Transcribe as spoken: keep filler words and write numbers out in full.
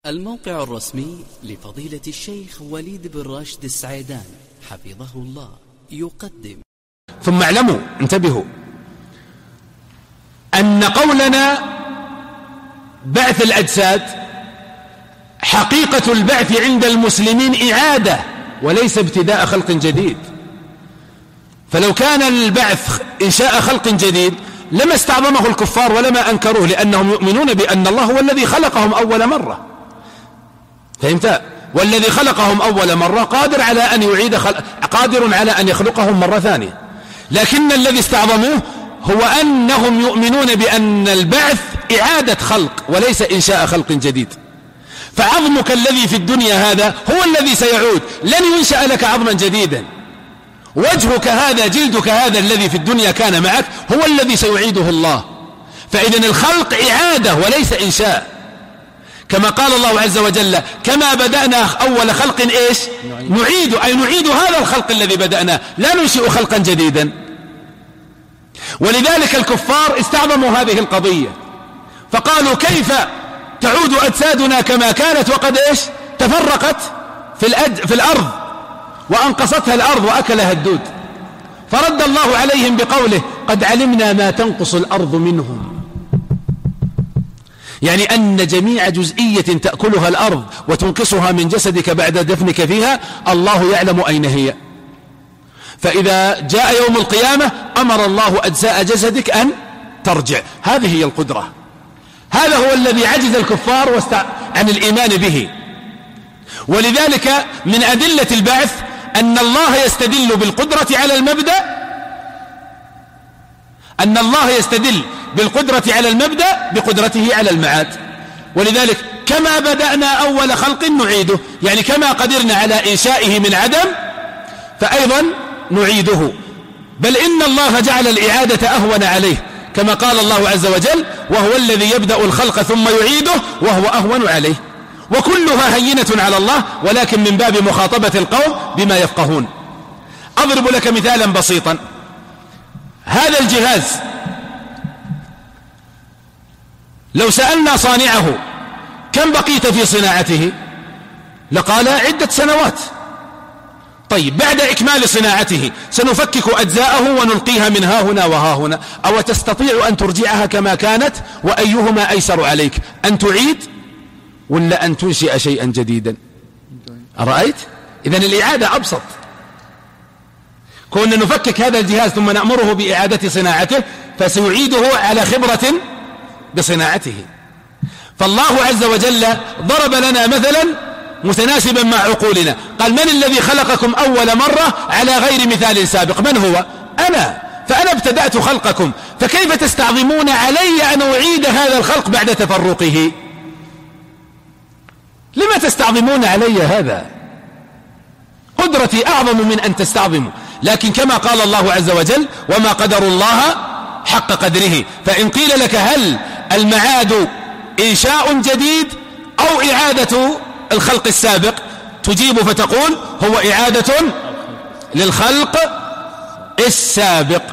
الموقع الرسمي لفضيلة الشيخ وليد بن راشد السعيدان حفظه الله يقدم. ثم اعلموا، انتبهوا، أن قولنا بعث الأجساد حقيقة البعث عند المسلمين إعادة وليس ابتداء خلق جديد. فلو كان البعث إنشاء خلق جديد لما استعظمه الكفار ولما أنكروه، لأنهم يؤمنون بأن الله هو الذي خلقهم أول مرة. فهمت؟ والذي خلقهم أول مرة قادر على أن يعيد خلق، قادر على أن يخلقهم مرة ثانية. لكن الذي استعظموه هو أنهم يؤمنون بأن البعث إعادة خلق وليس إنشاء خلق جديد. فعظمك الذي في الدنيا هذا هو الذي سيعود، لن ينشأ لك عظما جديدا. وجهك هذا، جلدك هذا الذي في الدنيا كان معك هو الذي سيعيده الله. فإذن الخلق إعادة وليس إنشاء، كما قال الله عز وجل: كما بدأنا أول خلق إيش نعيد، أي نعيد هذا الخلق الذي بدأناه، لا ننشئ خلقا جديدا. ولذلك الكفار استعظموا هذه القضية، فقالوا: كيف تعود أجسادنا كما كانت وقد إيش تفرقت في, الأد... في الأرض وأنقصتها الأرض وأكلها الدود. فرد الله عليهم بقوله: قد علمنا ما تنقص الأرض منهم. يعني أن جميع جزئية تأكلها الأرض وتنقصها من جسدك بعد دفنك فيها الله يعلم أين هي. فإذا جاء يوم القيامة أمر الله أجزاء جسدك أن ترجع. هذه هي القدرة. هذا هو الذي عجز الكفار واستع... عن الإيمان به. ولذلك من أدلة البعث أن الله يستدل بالقدرة على المبدأ أن الله يستدل بالقدرة على المبدأ بقدرته على المعاد. ولذلك كما بدأنا أول خلق نعيده، يعني كما قدرنا على إنشائه من عدم فأيضا نعيده. بل إن الله جعل الإعادة أهون عليه، كما قال الله عز وجل: وهو الذي يبدأ الخلق ثم يعيده وهو أهون عليه. وكلها هينة على الله، ولكن من باب مخاطبة القوم بما يفقهون. أضرب لك مثالا بسيطا. هذا الجهاز لو سألنا صانعه كم بقيت في صناعته لقال: عدة سنوات. طيب بعد إكمال صناعته سنفكك أجزاءه ونلقيها من ها هنا وها هنا، أو تستطيع أن ترجعها كما كانت؟ وأيهما أيسر عليك، أن تعيد ولا أن تنشئ شيئا جديدا؟ أرأيت؟ إذن الإعادة أبسط. كنا نفكك هذا الجهاز ثم نأمره بإعادة صناعته فسيعيده على خبرة بصناعته. فالله عز وجل ضرب لنا مثلا متناسبا مع عقولنا، قال: من الذي خلقكم أول مرة على غير مثال سابق؟ من هو؟ أنا. فأنا ابتدأت خلقكم، فكيف تستعظمون علي أن أعيد هذا الخلق بعد تفرقه؟ لما تستعظمون علي هذا؟ قدرتي أعظم من أن تستعظموا. لكن كما قال الله عز وجل: وما قدر الله حق قدره. فإن قيل لك هل المعاد إنشاء جديد أو إعادة الخلق السابق، تجيب فتقول: هو إعادة للخلق السابق.